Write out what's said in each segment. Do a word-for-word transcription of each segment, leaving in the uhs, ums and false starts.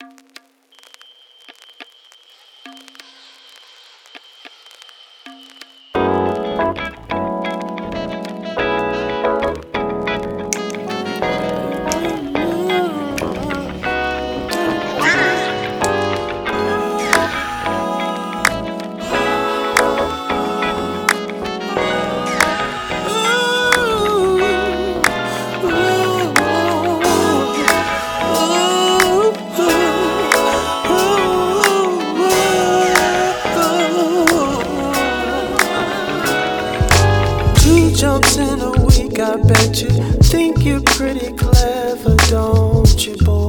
Jokes in a week, I bet you think you're pretty clever, don't you, boy?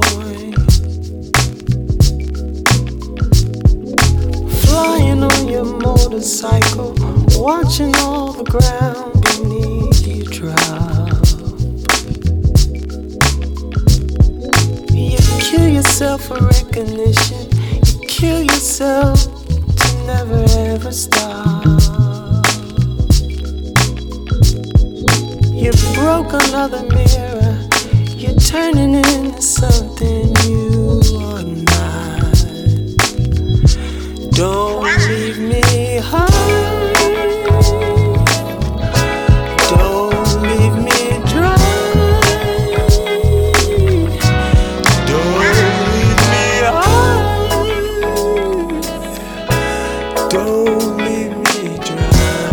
Flying on your motorcycle, watching all the ground beneath you drop. You kill yourself for recognition, you kill yourself to never ever stop. You broke another mirror, you're turning into something you are not. Don't leave me high, don't leave me dry, don't leave me high, don't leave me dry.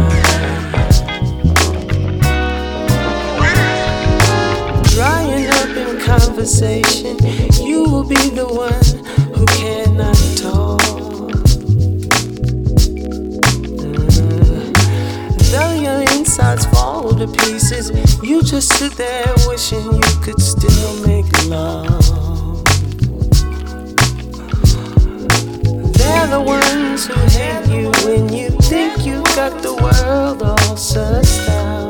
Drying up in conversation, you will be the one who cannot talk. Mm. Though your insides fall to pieces, you just sit there wishing you could still make love. They're the ones who hate you when you think you got the world all sussed out.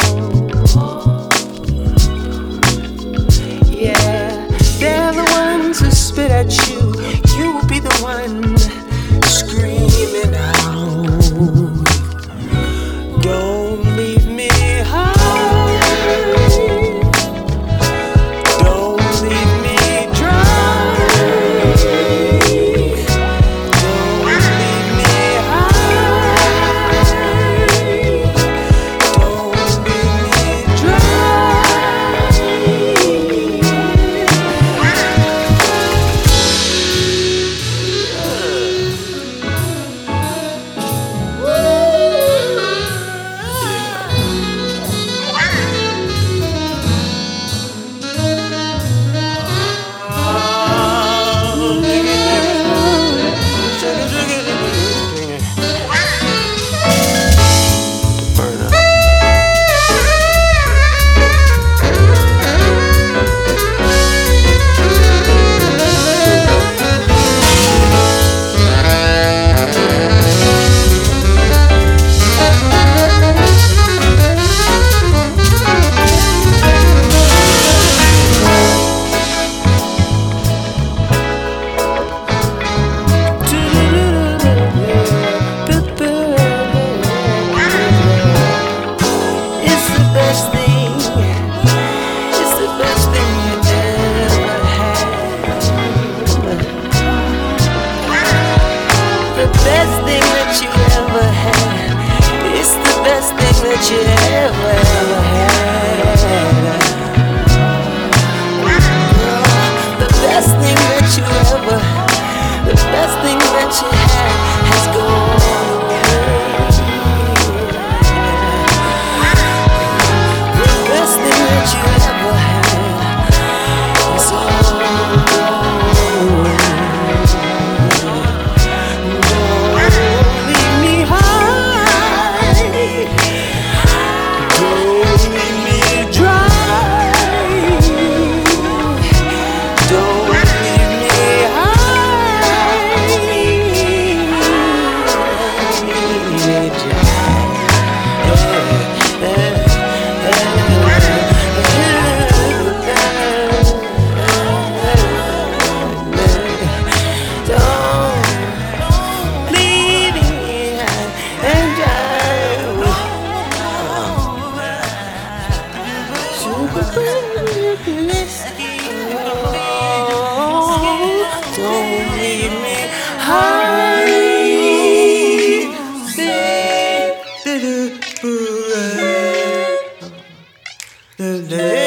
Yeah, they're the ones who spit at you. You will be the one screaming out. Don't leave me high, don't leave me dry, don't leave me high, don't leave me dry. That you ever, ever had. The best thing that you ever, the best thing that you had has gone away. The best thing that you ever had is all gone. Don't leave me high, don't leave me dry, don't leave me high, leave me dry. Don't leave me high and dry. Don't Honey,